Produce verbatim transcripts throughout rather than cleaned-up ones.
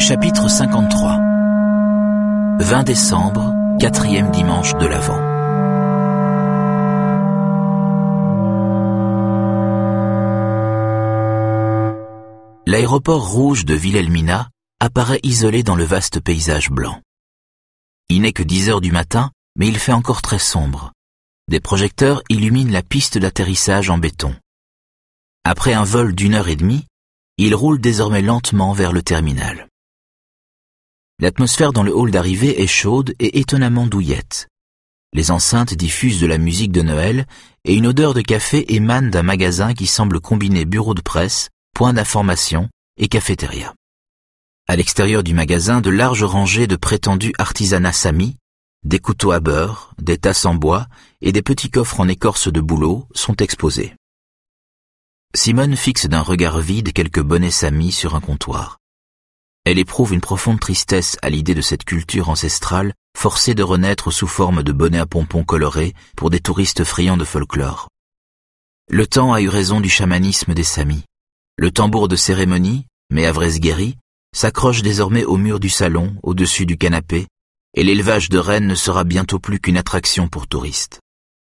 Chapitre cinquante-trois. vingt décembre, quatrième dimanche de l'Avent. L'aéroport rouge de Wilhelmina apparaît isolé dans le vaste paysage blanc. Il n'est que dix heures du matin, mais il fait encore très sombre. Des projecteurs illuminent la piste d'atterrissage en béton. Après un vol d'une heure et demie, il roule désormais lentement vers le terminal. L'atmosphère dans le hall d'arrivée est chaude et étonnamment douillette. Les enceintes diffusent de la musique de Noël et une odeur de café émane d'un magasin qui semble combiner bureau de presse, point d'information et cafétéria. À l'extérieur du magasin, de larges rangées de prétendus artisanats samis, des couteaux à beurre, des tasses en bois et des petits coffres en écorce de bouleau sont exposés. Simone fixe d'un regard vide quelques bonnets samis sur un comptoir. Elle éprouve une profonde tristesse à l'idée de cette culture ancestrale forcée de renaître sous forme de bonnets à pompons colorés pour des touristes friands de folklore. Le temps a eu raison du chamanisme des Samis. Le tambour de cérémonie, Mehavresgeri, s'accroche désormais au mur du salon, au-dessus du canapé, et l'élevage de rennes ne sera bientôt plus qu'une attraction pour touristes.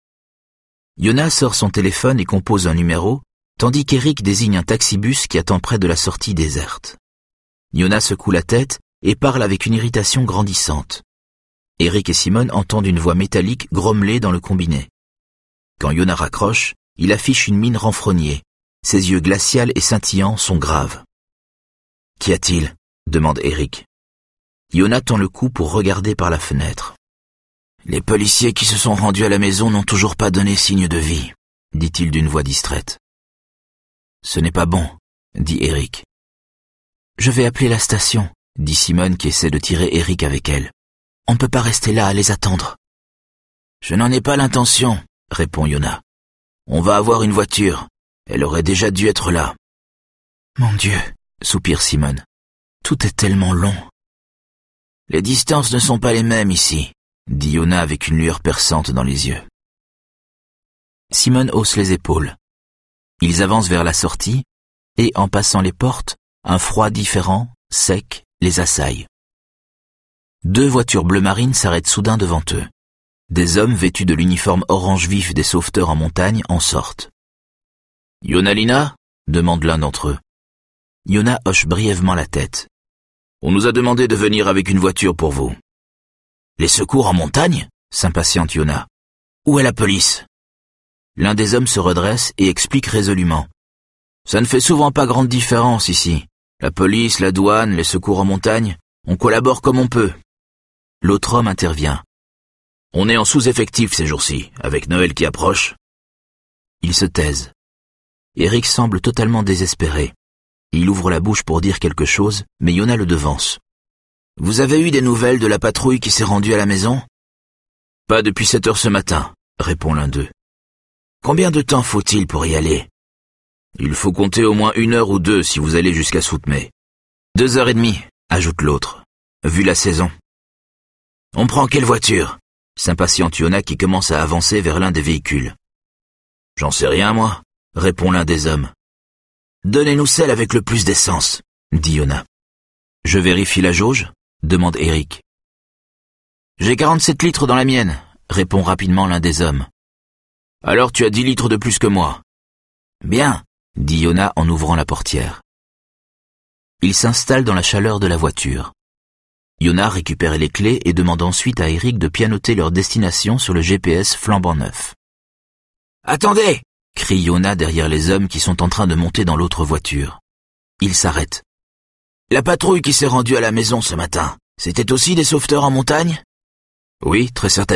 Yona sort son téléphone et compose un numéro, tandis qu'Eric désigne un taxibus qui attend près de la sortie déserte. Yona secoue la tête et parle avec une irritation grandissante. Eric et Simone entendent une voix métallique grommeler dans le combiné. Quand Yona raccroche, il affiche une mine renfrognée. Ses yeux glacials et scintillants sont graves. « Qu'y a-t-il » demande Eric. Yona tend le cou pour regarder par la fenêtre. « Les policiers qui se sont rendus à la maison n'ont toujours pas donné signe de vie, » dit-il d'une voix distraite. « Ce n'est pas bon, » dit Eric. « Je vais appeler la station, » dit Simone qui essaie de tirer Eric avec elle. « On ne peut pas rester là à les attendre. »« Je n'en ai pas l'intention, » répond Yona. « On va avoir une voiture. Elle aurait déjà dû être là. »« Mon Dieu, » soupire Simone. « Tout est tellement long. »« Les distances ne sont pas les mêmes ici, » dit Yona avec une lueur perçante dans les yeux. Simone hausse les épaules. Ils avancent vers la sortie, et en passant les portes, un froid différent, sec, les assaille. Deux voitures bleu marine s'arrêtent soudain devant eux. Des hommes vêtus de l'uniforme orange vif des sauveteurs en montagne en sortent. « Yonalina » demande l'un d'entre eux. Yona hoche brièvement la tête. « On nous a demandé de venir avec une voiture pour vous. »« Les secours en montagne » s'impatiente Yona. « Où est la police ?» L'un des hommes se redresse et explique résolument. « Ça ne fait souvent pas grande différence ici. La police, la douane, les secours en montagne, on collabore comme on peut. » L'autre homme intervient. « On est en sous-effectif ces jours-ci, avec Noël qui approche. » Ils se taisent. Eric semble totalement désespéré. Il ouvre la bouche pour dire quelque chose, mais Yona le devance. « Vous avez eu des nouvelles de la patrouille qui s'est rendue à la maison ?»« Pas depuis sept heures ce matin, » répond l'un d'eux. « Combien de temps faut-il pour y aller ?»« Il faut compter au moins une heure ou deux si vous allez jusqu'à Soutmé. »« Deux heures et demie, » ajoute l'autre, vu la saison. « On prend quelle voiture ?» s'impatiente Yona qui commence à avancer vers l'un des véhicules. « J'en sais rien, moi, » répond l'un des hommes. « Donnez-nous celle avec le plus d'essence, » dit Yona. « Je vérifie la jauge ?» demande Eric. « J'ai quarante-sept litres dans la mienne, » répond rapidement l'un des hommes. « Alors tu as dix litres de plus que moi. »« Bien, » dit Yona en ouvrant la portière. Il s'installe dans la chaleur de la voiture. Yona récupère les clés et demande ensuite à Eric de pianoter leur destination sur le G P S flambant neuf. « Attendez !» crie Yona derrière les hommes qui sont en train de monter dans l'autre voiture. Il s'arrête. « La patrouille qui s'est rendue à la maison ce matin, c'était aussi des sauveteurs en montagne ?»« Oui, très certainement. »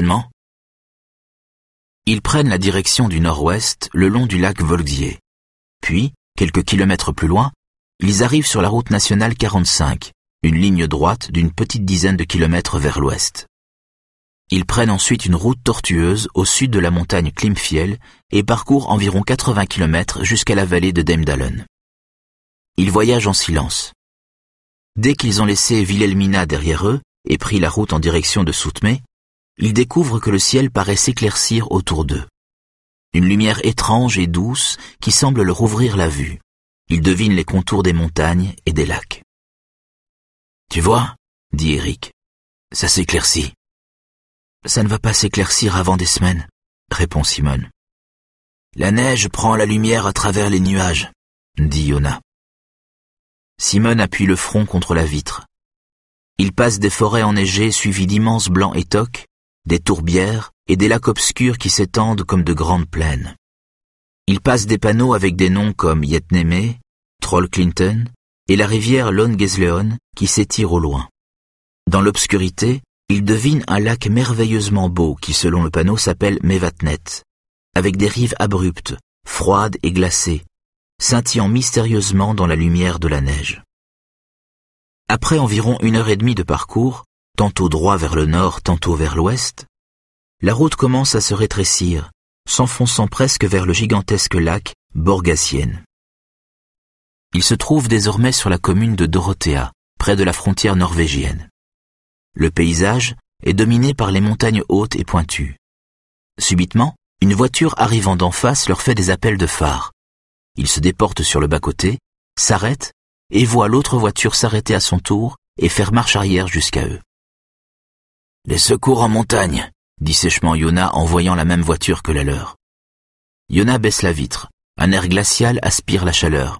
Ils prennent la direction du nord-ouest, le long du lac Volxier. Puis, quelques kilomètres plus loin, ils arrivent sur la route nationale quarante-cinq, une ligne droite d'une petite dizaine de kilomètres vers l'ouest. Ils prennent ensuite une route tortueuse au sud de la montagne Klimfiel et parcourent environ quatre-vingts kilomètres jusqu'à la vallée de Deimdalen. Ils voyagent en silence. Dès qu'ils ont laissé Wilhelmina derrière eux et pris la route en direction de Soutmé, ils découvrent que le ciel paraît s'éclaircir autour d'eux. Une lumière étrange et douce qui semble leur ouvrir la vue. Ils devinent les contours des montagnes et des lacs. Tu vois, dit Eric, ça s'éclaircit. Ça ne va pas s'éclaircir avant des semaines, répond Simone. La neige prend la lumière à travers les nuages, dit Yona. Simone appuie le front contre la vitre. Il passe des forêts enneigées suivies d'immenses blancs étoques, des tourbières et des lacs obscurs qui s'étendent comme de grandes plaines. Il passe des panneaux avec des noms comme Yetneme, Troll Clinton et la rivière Långesleån qui s'étire au loin. Dans l'obscurité, il devine un lac merveilleusement beau qui, selon le panneau, s'appelle Mevatnet, avec des rives abruptes, froides et glacées, scintillant mystérieusement dans la lumière de la neige. Après environ une heure et demie de parcours, tantôt droit vers le nord, tantôt vers l'ouest, la route commence à se rétrécir, s'enfonçant presque vers le gigantesque lac Borgasien. Il se trouve désormais sur la commune de Dorothea, près de la frontière norvégienne. Le paysage est dominé par les montagnes hautes et pointues. Subitement, une voiture arrivant d'en face leur fait des appels de phare. Ils se déportent sur le bas-côté, s'arrêtent et voient l'autre voiture s'arrêter à son tour et faire marche arrière jusqu'à eux. « Les secours en montagne !» dit sèchement Yona en voyant la même voiture que la leur. Yona baisse la vitre. Un air glacial aspire la chaleur.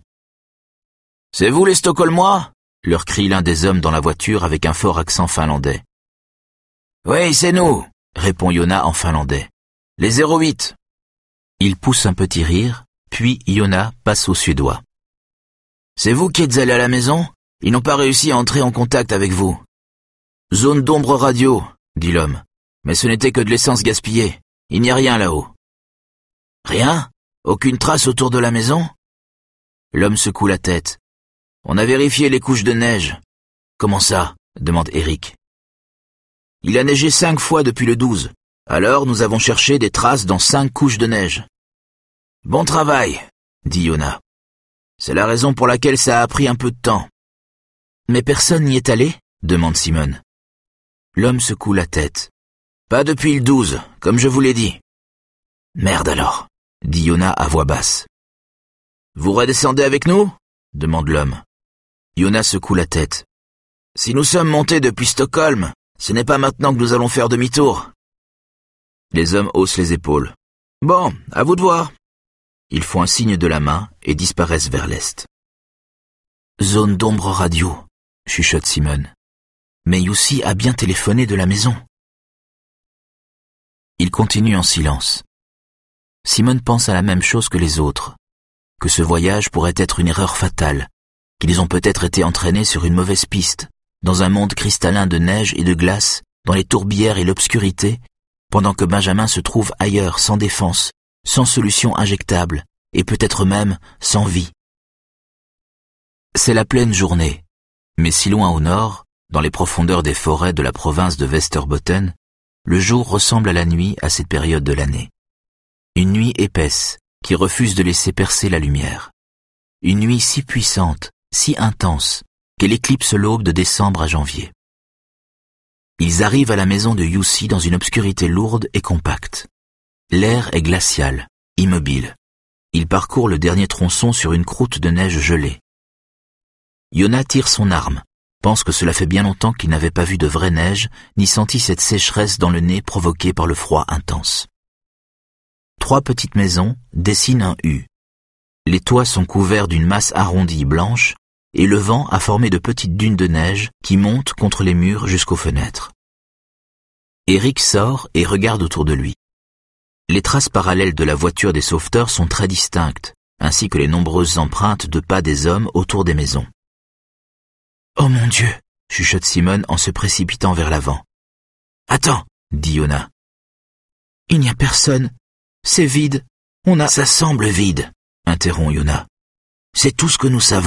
« C'est vous les Stockholmois ?» leur crie l'un des hommes dans la voiture avec un fort accent finlandais. « Oui, c'est nous !» répond Yona en finlandais. « Les zéro huit !» Il pousse un petit rire, puis Yona passe au suédois. « C'est vous qui êtes allés à la maison ? Ils n'ont pas réussi à entrer en contact avec vous. »« Zone d'ombre radio !» dit l'homme. « Mais ce n'était que de l'essence gaspillée. Il n'y a rien là-haut. »« Rien ? Aucune trace autour de la maison ?» L'homme secoue la tête. « On a vérifié les couches de neige. »« Comment ça ?» demande Eric. « Il a neigé cinq fois depuis le douze. Alors nous avons cherché des traces dans cinq couches de neige. »« Bon travail, » dit Yona. « C'est la raison pour laquelle ça a pris un peu de temps. »« Mais personne n'y est allé ?» demande Simone. L'homme secoue la tête. « Pas depuis le douze, comme je vous l'ai dit. »« Merde alors, » dit Yona à voix basse. « Vous redescendez avec nous ?» demande l'homme. Yona secoue la tête. « Si nous sommes montés depuis Stockholm, ce n'est pas maintenant que nous allons faire demi-tour. » Les hommes haussent les épaules. « Bon, à vous de voir. » Ils font un signe de la main et disparaissent vers l'est. « Zone d'ombre radio, » chuchote Simone. « Mais Jussi a bien téléphoné de la maison. » Il continue en silence. Simone pense à la même chose que les autres, que ce voyage pourrait être une erreur fatale, qu'ils ont peut-être été entraînés sur une mauvaise piste, dans un monde cristallin de neige et de glace, dans les tourbières et l'obscurité, pendant que Benjamin se trouve ailleurs, sans défense, sans solution injectable, et peut-être même sans vie. C'est la pleine journée, mais si loin au nord, dans les profondeurs des forêts de la province de Västerbotten, le jour ressemble à la nuit à cette période de l'année. Une nuit épaisse, qui refuse de laisser percer la lumière. Une nuit si puissante, si intense, qu'elle éclipse l'aube de décembre à janvier. Ils arrivent à la maison de Jussi dans une obscurité lourde et compacte. L'air est glacial, immobile. Ils parcourent le dernier tronçon sur une croûte de neige gelée. Yona tire son arme, pense que cela fait bien longtemps qu'il n'avait pas vu de vraie neige, ni senti cette sécheresse dans le nez provoquée par le froid intense. Trois petites maisons dessinent un U. Les toits sont couverts d'une masse arrondie blanche, et le vent a formé de petites dunes de neige qui montent contre les murs jusqu'aux fenêtres. Eric sort et regarde autour de lui. Les traces parallèles de la voiture des sauveteurs sont très distinctes, ainsi que les nombreuses empreintes de pas des hommes autour des maisons. « Oh mon Dieu !» chuchote Simone en se précipitant vers l'avant. « Attends !» dit Yona. « Il n'y a personne. C'est vide. On a... »« Ça semble vide, » interrompt Yona. « C'est tout ce que nous savons. »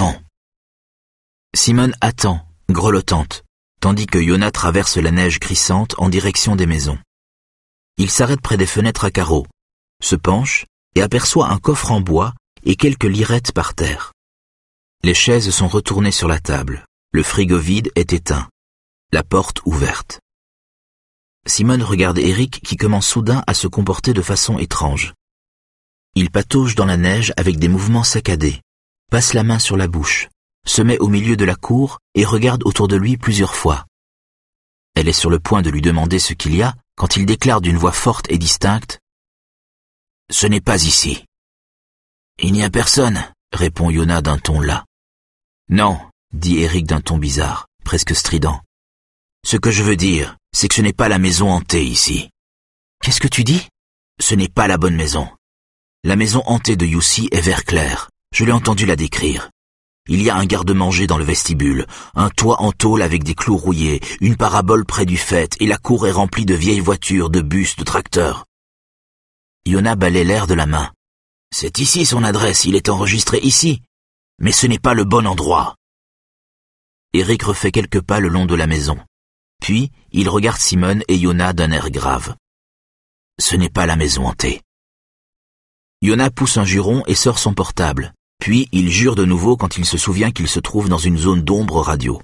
Simone attend, grelottante, tandis que Yona traverse la neige crissante en direction des maisons. Il s'arrête près des fenêtres à carreaux, se penche et aperçoit un coffre en bois et quelques lirettes par terre. Les chaises sont retournées sur la table, le frigo vide est éteint, la porte ouverte. Simone regarde Eric qui commence soudain à se comporter de façon étrange. Il patauge dans la neige avec des mouvements saccadés, passe la main sur la bouche, se met au milieu de la cour et regarde autour de lui plusieurs fois. Elle est sur le point de lui demander ce qu'il y a quand il déclare d'une voix forte et distincte « Ce n'est pas ici. »« Il n'y a personne, » répond Yona d'un ton las. « Non, » dit Eric d'un ton bizarre, presque strident. « Ce que je veux dire, c'est que ce n'est pas la maison hantée ici. »« Qu'est-ce que tu dis ?»« Ce n'est pas la bonne maison. La maison hantée de Youssi est vert clair. Je l'ai entendu la décrire. Il y a un garde-manger dans le vestibule, un toit en tôle avec des clous rouillés, une parabole près du faîte, et la cour est remplie de vieilles voitures, de bus, de tracteurs. » Yona balaie l'air de la main. « C'est ici son adresse, il est enregistré ici. Mais ce n'est pas le bon endroit. » Eric refait quelques pas le long de la maison. Puis, il regarde Simone et Yona d'un air grave. « Ce n'est pas la maison hantée. » Yona pousse un juron et sort son portable. Puis, il jure de nouveau quand il se souvient qu'il se trouve dans une zone d'ombre radio.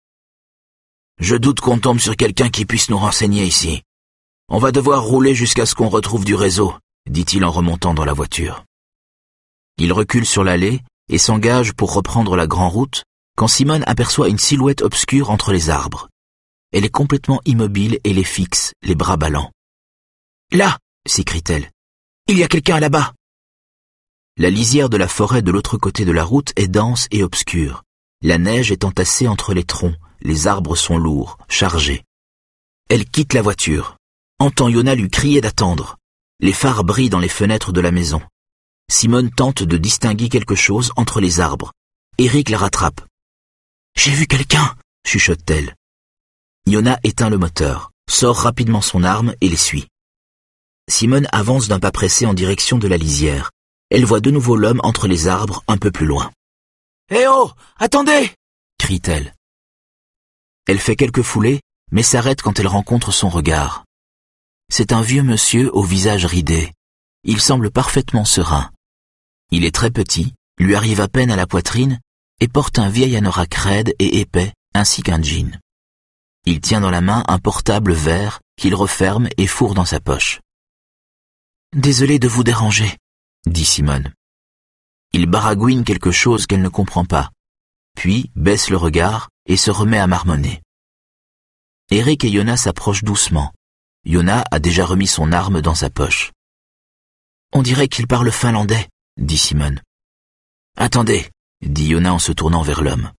« Je doute qu'on tombe sur quelqu'un qui puisse nous renseigner ici. On va devoir rouler jusqu'à ce qu'on retrouve du réseau, » dit-il en remontant dans la voiture. Il recule sur l'allée et s'engage pour reprendre la grande route quand Simone aperçoit une silhouette obscure entre les arbres. Elle est complètement immobile et les fixe, les bras ballants. « Là !» s'écrie-t-elle. « Il y a quelqu'un là-bas !» La lisière de la forêt de l'autre côté de la route est dense et obscure. La neige est entassée entre les troncs, les arbres sont lourds, chargés. Elle quitte la voiture, entend Yona lui crier d'attendre. Les phares brillent dans les fenêtres de la maison. Simone tente de distinguer quelque chose entre les arbres. Eric la rattrape. « J'ai vu quelqu'un !» chuchote-t-elle. Yona éteint le moteur, sort rapidement son arme et les suit. Simone avance d'un pas pressé en direction de la lisière. Elle voit de nouveau l'homme entre les arbres un peu plus loin. « Eh oh, attendez !» crie-t-elle. Elle fait quelques foulées, mais s'arrête quand elle rencontre son regard. C'est un vieux monsieur au visage ridé. Il semble parfaitement serein. Il est très petit, lui arrive à peine à la poitrine, et porte un vieil anorak raide et épais, ainsi qu'un jean. Il tient dans la main un portable vert qu'il referme et fourre dans sa poche. « Désolé de vous déranger, » dit Simone. Il baragouine quelque chose qu'elle ne comprend pas, puis baisse le regard et se remet à marmonner. Eric et Yona s'approchent doucement. Yona a déjà remis son arme dans sa poche. « On dirait qu'il parle finlandais, » dit Simone. « Attendez, » dit Yona en se tournant vers l'homme.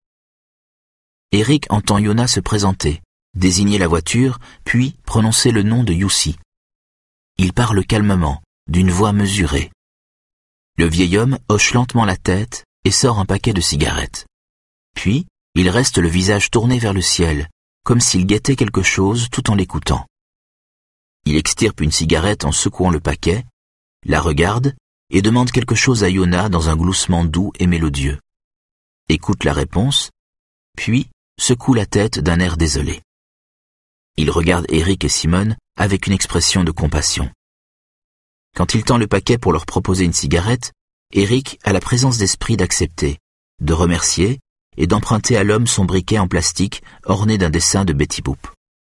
Eric entend Yona se présenter, désigner la voiture, puis prononcer le nom de Youssi. Il parle calmement, d'une voix mesurée. Le vieil homme hoche lentement la tête et sort un paquet de cigarettes. Puis, il reste le visage tourné vers le ciel, comme s'il guettait quelque chose tout en l'écoutant. Il extirpe une cigarette en secouant le paquet, la regarde et demande quelque chose à Yona dans un gloussement doux et mélodieux. Écoute la réponse, puis secoue la tête d'un air désolé. Il regarde Eric et Simone avec une expression de compassion. Quand il tend le paquet pour leur proposer une cigarette, Eric a la présence d'esprit d'accepter, de remercier et d'emprunter à l'homme son briquet en plastique orné d'un dessin de Betty Boop.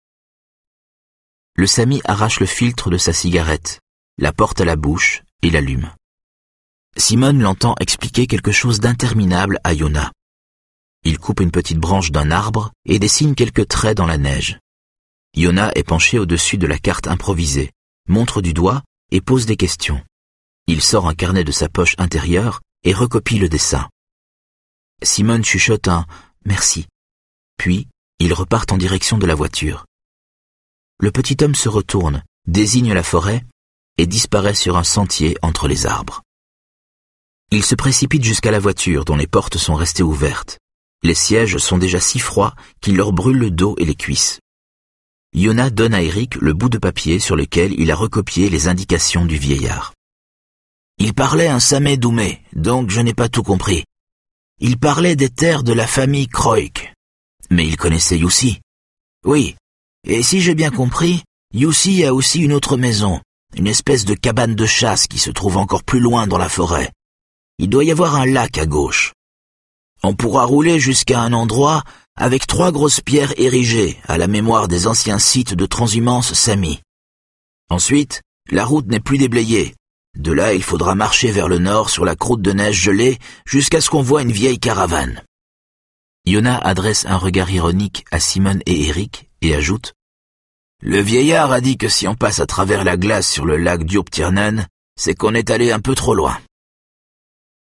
Le Sami arrache le filtre de sa cigarette, la porte à la bouche et l'allume. Simone l'entend expliquer quelque chose d'interminable à Yona. Il coupe une petite branche d'un arbre et dessine quelques traits dans la neige. Yona est penché au-dessus de la carte improvisée, montre du doigt et pose des questions. Il sort un carnet de sa poche intérieure et recopie le dessin. Simone chuchote un « merci ». Puis, ils repartent en direction de la voiture. Le petit homme se retourne, désigne la forêt et disparaît sur un sentier entre les arbres. Il se précipite jusqu'à la voiture dont les portes sont restées ouvertes. Les sièges sont déjà si froids qu'ils leur brûlent le dos et les cuisses. Yona donne à Eric le bout de papier sur lequel il a recopié les indications du vieillard. Il parlait un Samé Doumé, donc je n'ai pas tout compris. Il parlait des terres de la famille Kroik. Mais il connaissait Youssi. Oui, et si j'ai bien compris, Youssi a aussi une autre maison, une espèce de cabane de chasse qui se trouve encore plus loin dans la forêt. Il doit y avoir un lac à gauche. On pourra rouler jusqu'à un endroit avec trois grosses pierres érigées à la mémoire des anciens sites de transhumance Sami. Ensuite, la route n'est plus déblayée. De là, il faudra marcher vers le nord sur la croûte de neige gelée jusqu'à ce qu'on voie une vieille caravane. Yona adresse un regard ironique à Simone et Eric et ajoute « Le vieillard a dit que si on passe à travers la glace sur le lac Djuptiernan, c'est qu'on est allé un peu trop loin. »